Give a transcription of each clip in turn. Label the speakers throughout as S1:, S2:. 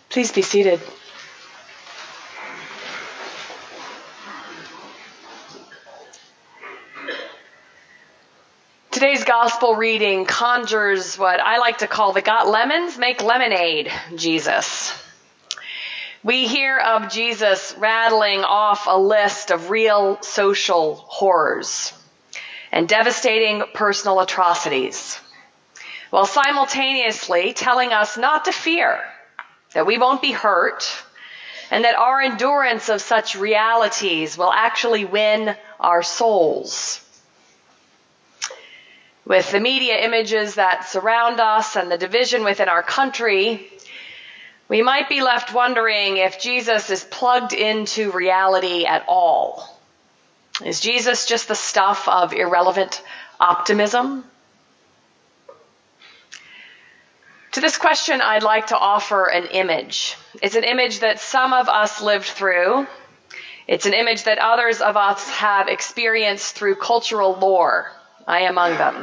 S1: Please be seated. Today's gospel reading conjures what I like to call the got lemons, make lemonade Jesus. We hear of Jesus rattling off a list of real social horrors and devastating personal atrocities, while simultaneously telling us not to fear, that we won't be hurt, and that our endurance of such realities will actually win our souls. With the media images that surround us and the division within our country, we might be left wondering if Jesus is plugged into reality at all. Is Jesus just the stuff of irrelevant optimism? To this question, I'd like to offer an image. It's an image that some of us lived through. It's an image that others of us have experienced through cultural lore. I among them.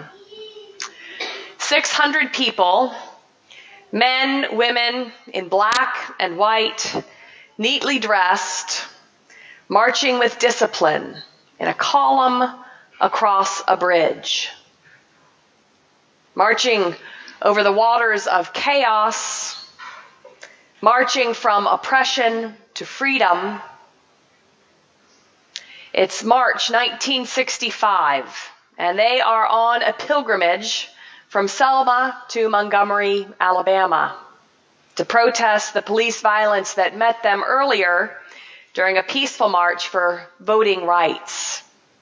S1: 600 people, men, women, in black and white, neatly dressed, marching with discipline in a column across a bridge. Marching over the waters of chaos, marching from oppression to freedom. It's March 1965, and they are on a pilgrimage from Selma to Montgomery, Alabama, to protest the police violence that met them earlier during a peaceful march for voting rights.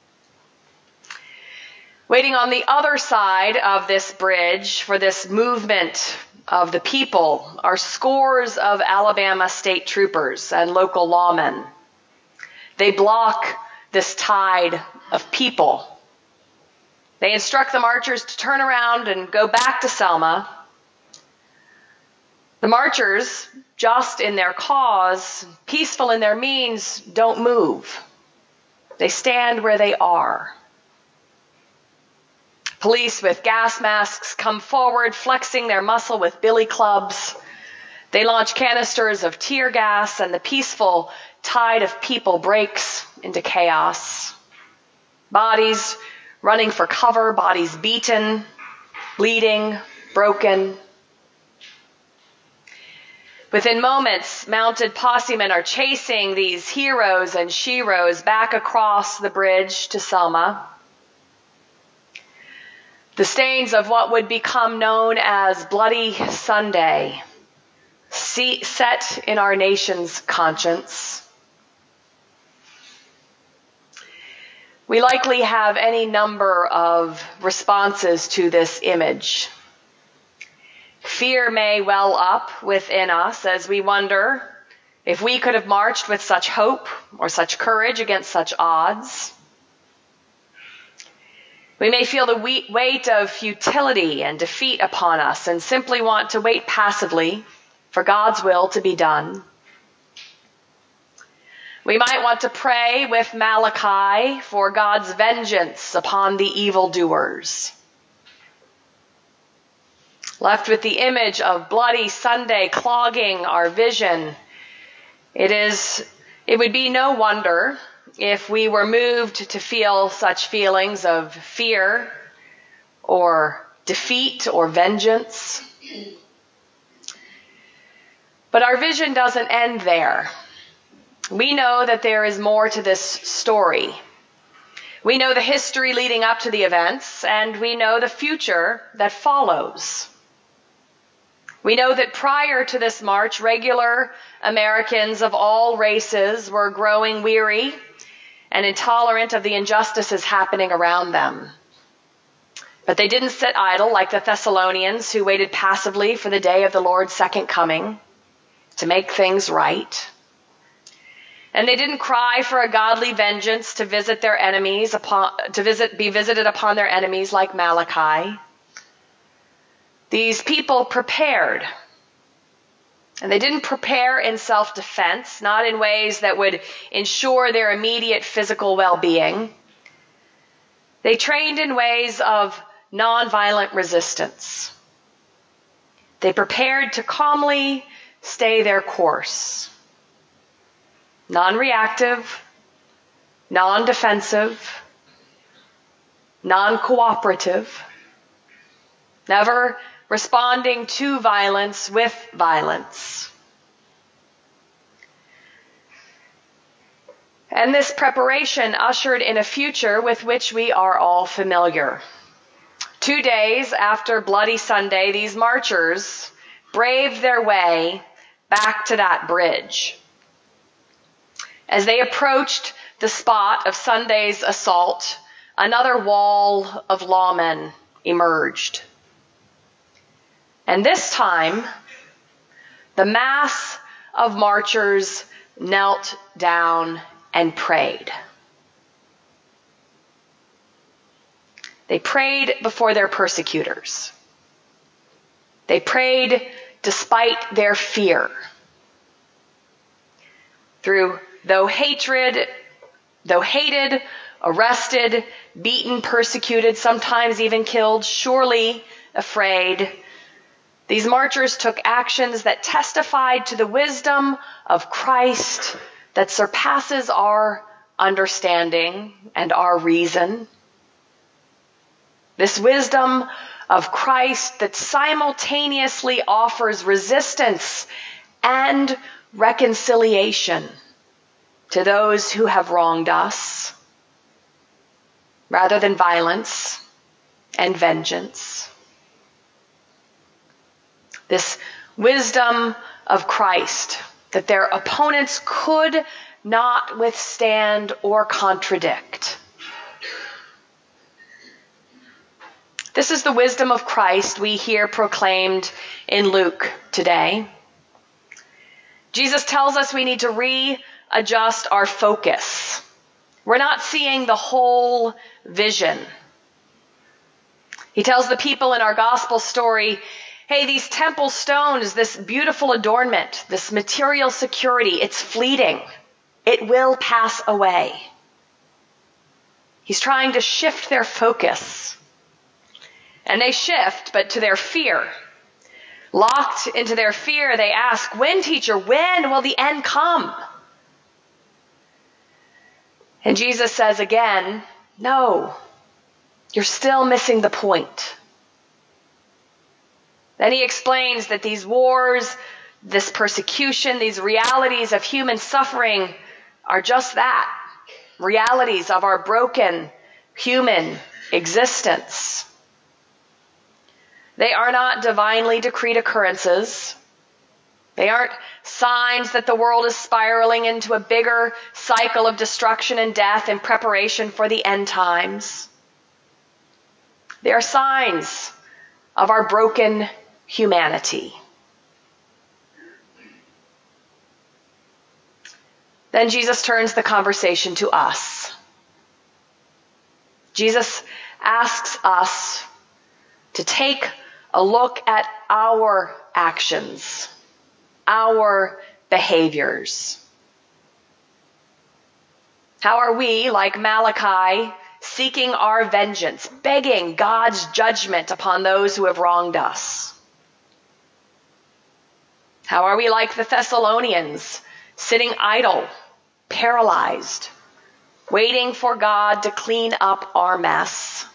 S1: Waiting on the other side of this bridge for this movement of the people are scores of Alabama state troopers and local lawmen. They block this tide of people. They instruct the marchers to turn around and go back to Selma. The marchers, just in their cause, peaceful in their means, don't move. They stand where they are. Police with gas masks come forward, flexing their muscle with billy clubs. They launch canisters of tear gas, and the peaceful tide of people breaks into chaos. Bodies running for cover, bodies beaten, bleeding, broken. Within moments, mounted possemen are chasing these heroes and sheroes back across the bridge to Selma. The stains of what would become known as Bloody Sunday, set in our nation's conscience. We likely have any number of responses to this image. Fear may well up within us as we wonder if we could have marched with such hope or such courage against such odds. We may feel the weight of futility and defeat upon us and simply want to wait passively for God's will to be done. We might want to pray with Malachi for God's vengeance upon the evildoers. Left with the image of Bloody Sunday clogging our vision, it would be no wonder if we were moved to feel such feelings of fear or defeat or vengeance. But our vision doesn't end there. We know that there is more to this story. We know the history leading up to the events, and we know the future that follows. We know that prior to this march, regular Americans of all races were growing weary and intolerant of the injustices happening around them. But they didn't sit idle like the Thessalonians, who waited passively for the day of the Lord's second coming to make things right. And they didn't cry for a godly vengeance to visit their enemies be visited upon their enemies like Malachi. These people prepared. And they didn't prepare in self-defense, not in ways that would ensure their immediate physical well-being. They trained in ways of nonviolent resistance. They prepared to calmly stay their course. Non-reactive, non-defensive, non-cooperative, never responding to violence with violence. And this preparation ushered in a future with which we are all familiar. 2 days after Bloody Sunday, these marchers braved their way back to that bridge. As they approached the spot of Sunday's assault, another wall of lawmen emerged. And this time, the mass of marchers knelt down and prayed. They prayed before their persecutors. They prayed despite their fear. Though hated, arrested, beaten, persecuted, sometimes even killed, surely afraid, these marchers took actions that testified to the wisdom of Christ that surpasses our understanding and our reason. This wisdom of Christ that simultaneously offers resistance and reconciliation to those who have wronged us, rather than violence and vengeance. This wisdom of Christ that their opponents could not withstand or contradict. This is the wisdom of Christ we hear proclaimed in Luke today. Jesus tells us we need to readjust our focus. We're not seeing the whole vision. He tells the people in our gospel story, hey, these temple stones, this beautiful adornment, this material security, it's fleeting. It will pass away. He's trying to shift their focus. And they shift, but to their fear. Locked into their fear, they ask, when, teacher, when will the end come? And Jesus says again, no, you're still missing the point. Then he explains that these wars, this persecution, these realities of human suffering are just that, realities of our broken human existence. They are not divinely decreed occurrences. They aren't signs that the world is spiraling into a bigger cycle of destruction and death in preparation for the end times. They are signs of our broken humanity. Then Jesus turns the conversation to us. Jesus asks us to take a look at our actions, our behaviors. How are we, like Malachi, seeking our vengeance, begging God's judgment upon those who have wronged us? How are we like the Thessalonians, sitting idle, paralyzed, waiting for God to clean up our mess?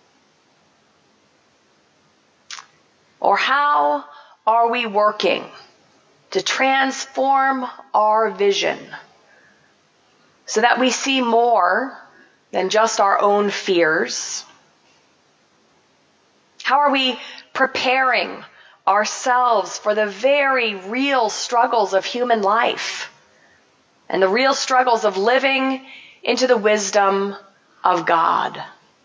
S1: Or how are we working to transform our vision so that we see more than just our own fears? How are we preparing ourselves for the very real struggles of human life and the real struggles of living into the wisdom of God?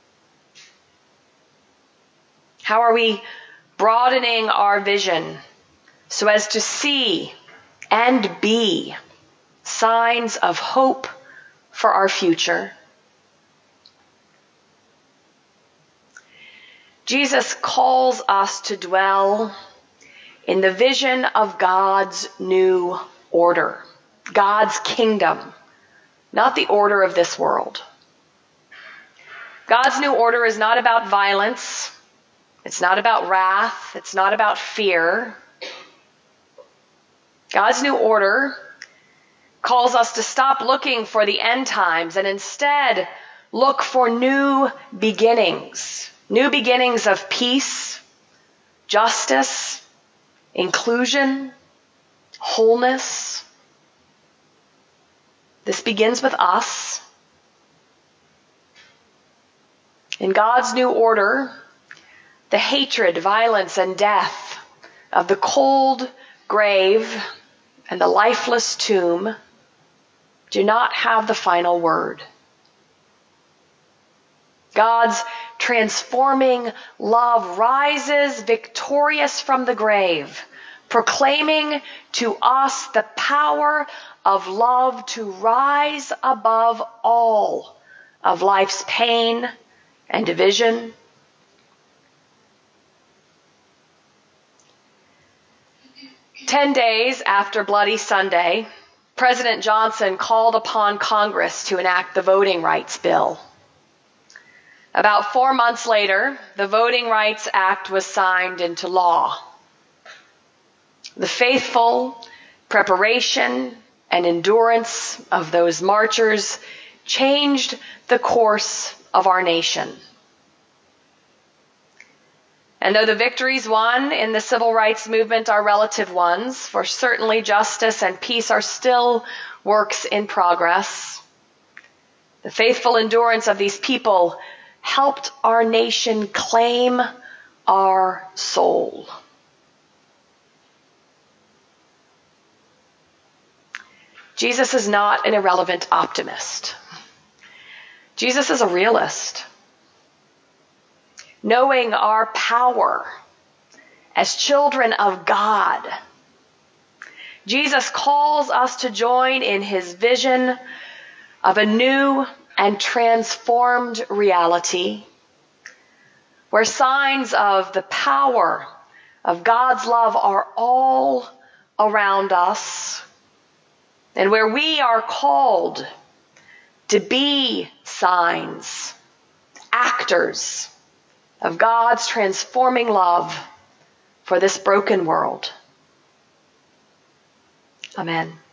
S1: How are we broadening our vision so as to see and be signs of hope for our future? Jesus calls us to dwell in the vision of God's new order, God's kingdom, not the order of this world. God's new order is not about violence. It's not about wrath. It's not about fear. God's new order calls us to stop looking for the end times and instead look for new beginnings of peace, justice, inclusion, wholeness. This begins with us. In God's new order, the hatred, violence, and death of the cold grave and the lifeless tomb do not have the final word. God's transforming love rises victorious from the grave, proclaiming to us the power of love to rise above all of life's pain and division. "10 days after Bloody Sunday, President Johnson called upon Congress to enact the Voting Rights Bill. About 4 months later, the Voting Rights Act was signed into law. The faithful preparation and endurance of those marchers changed the course of our nation. And though the victories won in the civil rights movement are relative ones, for certainly justice and peace are still works in progress, the faithful endurance of these people helped our nation claim our soul. Jesus is not an irrelevant optimist. Jesus is a realist. Knowing our power as children of God, Jesus calls us to join in his vision of a new and transformed reality where signs of the power of God's love are all around us, and where we are called to be signs, actors of God's transforming love for this broken world. Amen.